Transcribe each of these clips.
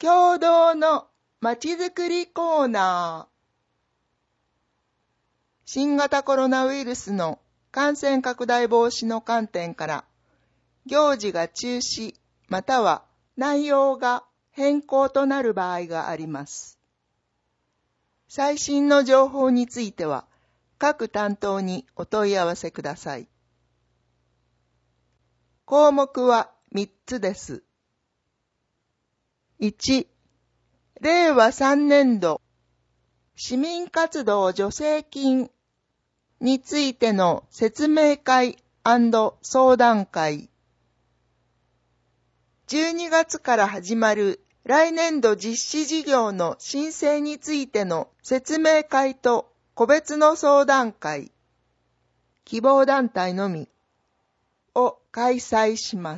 共同のまちづくりコーナー。新型コロナウイルスの感染拡大防止の観点から、行事が中止または内容が変更となる場合があります。最新の情報については、各担当にお問い合わせください。項目は3つです。1、令和3年度市民活動助成金についての説明会&相談会。12月から始まる来年度実施事業の申請についての説明会と個別の相談会、希望団体のみを開催します。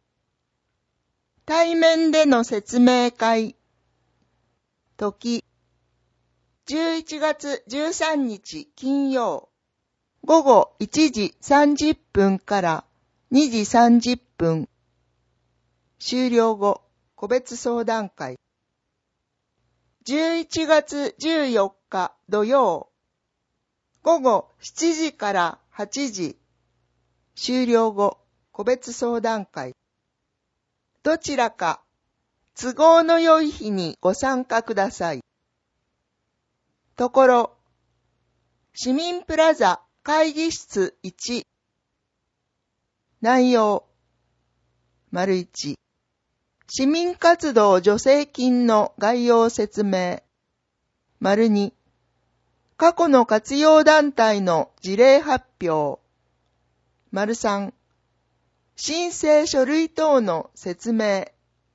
対面での説明会、時、11月13日金曜、午後1時30分から2時30分、終了後、個別相談会。11月14日土曜、午後7時から8時、終了後、個別相談会。どちらか、都合の良い日にご参加ください。ところ、市民プラザ会議室1。内容、1、市民活動助成金の概要説明。2、過去の活用団体の事例発表。3、申請書類等の説明。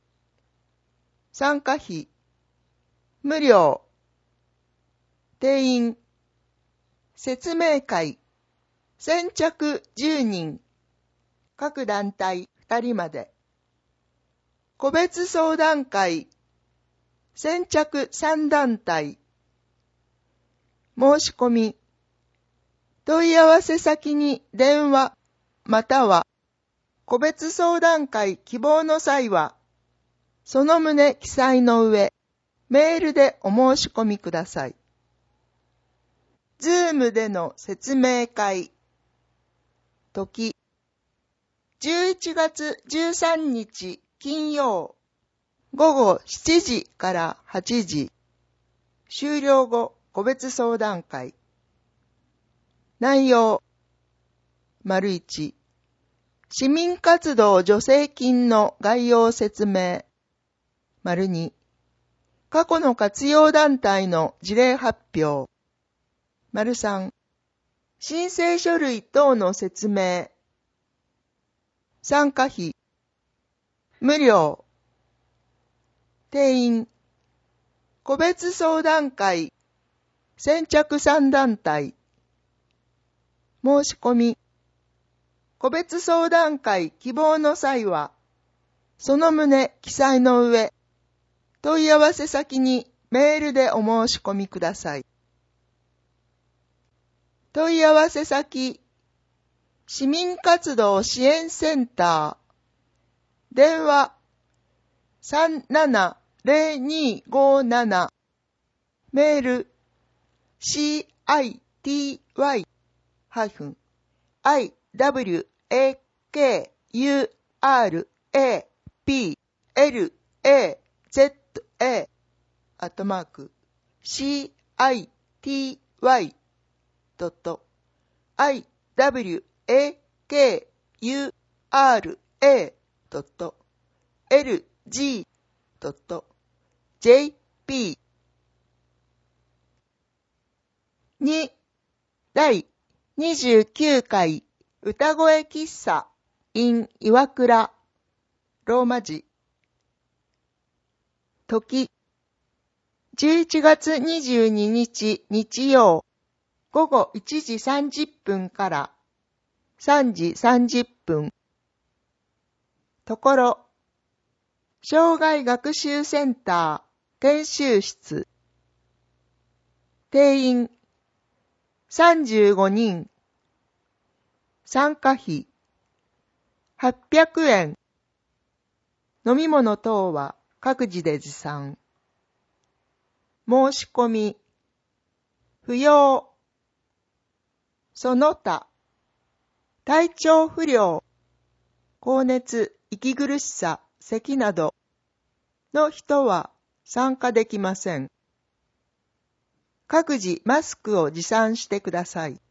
参加費、無料。定員、説明会、先着10人、各団体2人まで。個別相談会、先着3団体。申し込み、問い合わせ先に電話、または、個別相談会希望の際は、その旨記載の上、メールでお申し込みください。Zoom での説明会、時、11月13日金曜、午後7時から8時、終了後個別相談会。内容、1、市民活動助成金の概要説明。2、過去の活用団体の事例発表。3、申請書類等の説明。参加費、無料。定員、個別相談会、先着3団体。申し込み、個別相談会希望の際は、その旨記載の上、問い合わせ先にメールでお申し込みください。問い合わせ先、市民活動支援センター、電話370257、メール citywakura.lg.jp 2、第29回歌声喫茶 in 岩倉ローマ字。時、11月22日日曜、午後1時30分から3時30分。ところ、障害学習センター研修室。定員35人。参加費800円。飲み物等は各自で持参。申し込み、不要、その他、体調不良、高熱、息苦しさ、咳などの人は参加できません。各自マスクを持参してください。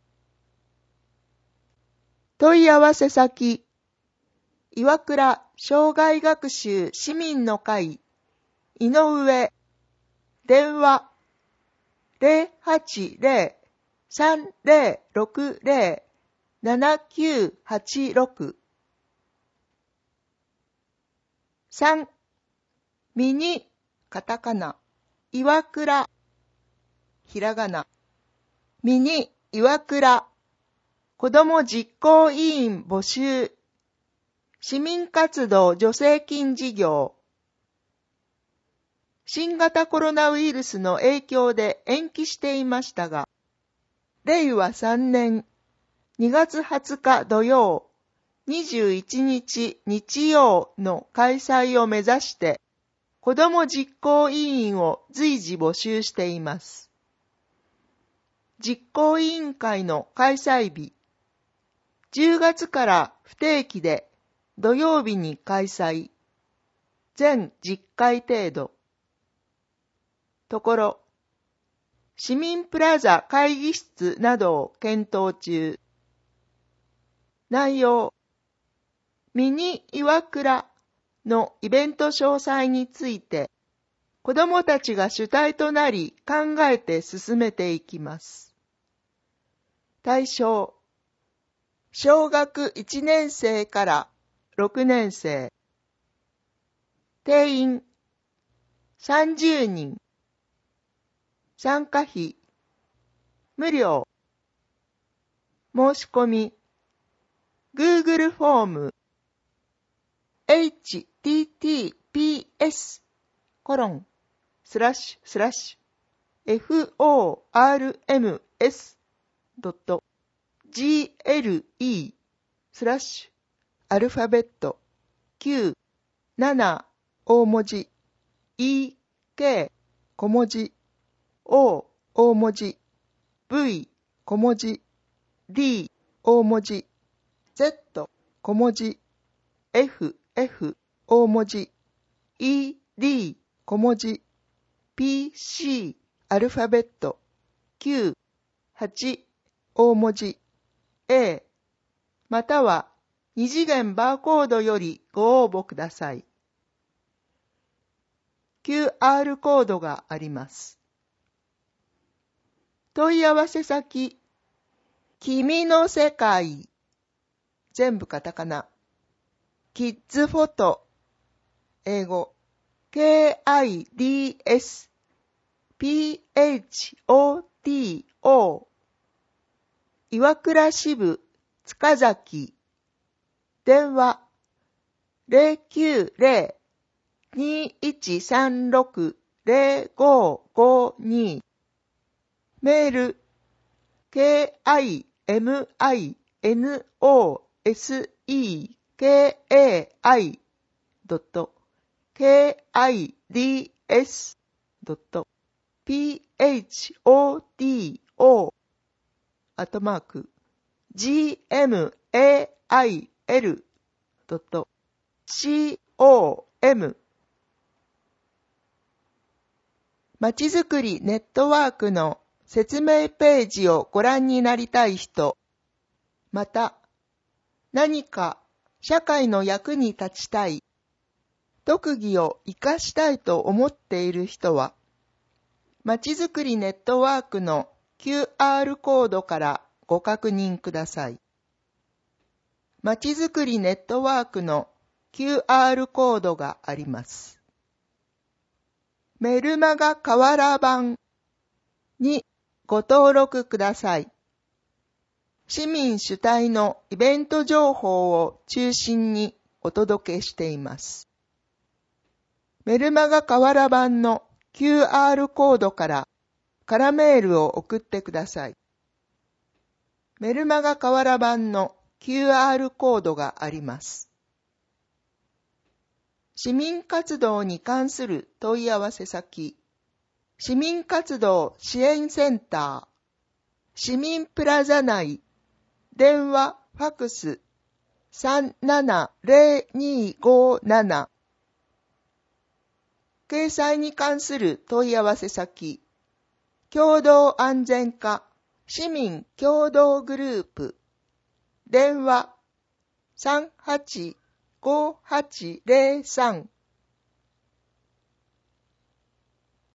問い合わせ先、岩倉障害学習市民の会、井上、電話、080-3060-7986。3、ミニ、カタカナ、岩倉、ひらがな、ミニ、岩倉、子ども実行委員募集、市民活動助成金事業。新型コロナウイルスの影響で延期していましたが、令和3年2月20日土曜、21日日曜の開催を目指して、子ども実行委員を随時募集しています。実行委員会の開催日、10月から不定期で土曜日に開催、全10回程度。ところ、市民プラザ会議室などを検討中。内容、ミニ岩倉のイベント詳細について、子どもたちが主体となり考えて進めていきます。対象、小学1年生から6年生。定員、30人。参加費、無料。申し込み、Google フォーム、https://forms.gle/ アルファベット9、7大文字、EK 小文字、O 大文字、V 小文字、D 大文字、Z 小文字、F 大文字、ED 小文字、PC アルファベット9、8大文字、A または2次元バーコードよりご応募ください。QR コードがあります。問い合わせ先、君の世界、全部カタカナ、キッズフォト、英語、KIDSPHOTO、岩倉支部、塚崎、電話、090-2136-0552、メール、kids.kids.piod.gmail.com まちづくりネットワークの説明ページをご覧になりたい人、また何か社会の役に立ちたい、特技を活かしたいと思っている人は、まちづくりネットワークの QR コードからご確認ください。まちづくりネットワークの QR コードがあります。メルマガ河原版にご登録ください。市民主体のイベント情報を中心にお届けしています。メルマガ河原版の QR コードから空メールを送ってください。メルマガ河原版の QR コードがあります。 市民活動に関する問い合わせ先、市民活動支援センター、市民プラザ内、電話、ファクス、370257。掲載に関する問い合わせ先、共同安全課、市民共同グループ、電話、385803